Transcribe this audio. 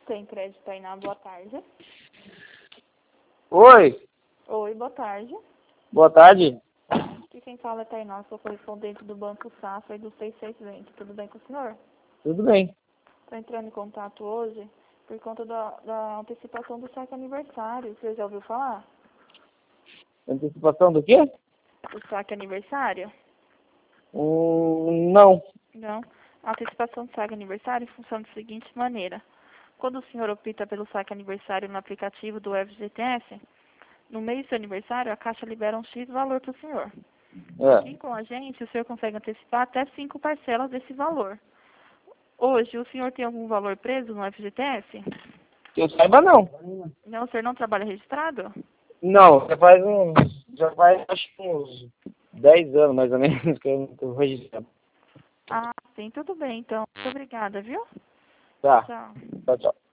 Tem crédito, Tainá. Boa tarde. Oi, Oi, boa tarde. boa tarde. Aqui quem fala é Tainá, sou correspondente do Banco Safra e do 6620. Tudo bem com o senhor? Tudo bem. Estou entrando em contato hoje por conta da antecipação do saque aniversário. Você já ouviu falar? Antecipação do quê? Do saque aniversário? Não. Não. A antecipação do saque aniversário funciona da seguinte maneira. Quando o senhor opta pelo saque aniversário no aplicativo do FGTS, no mês do seu aniversário, a Caixa libera um X valor para o senhor. Aqui É. com a gente, o senhor consegue antecipar até 5 parcelas desse valor. Hoje, o senhor tem algum valor preso no FGTS? Que eu saiba, não. Não, o senhor não trabalha registrado? Não, já faz acho que uns 10 anos mais ou menos que eu não tô registrado. Ah, sim, tudo bem, então. Muito obrigada, viu? Tá, Tchau. tchau, tchau.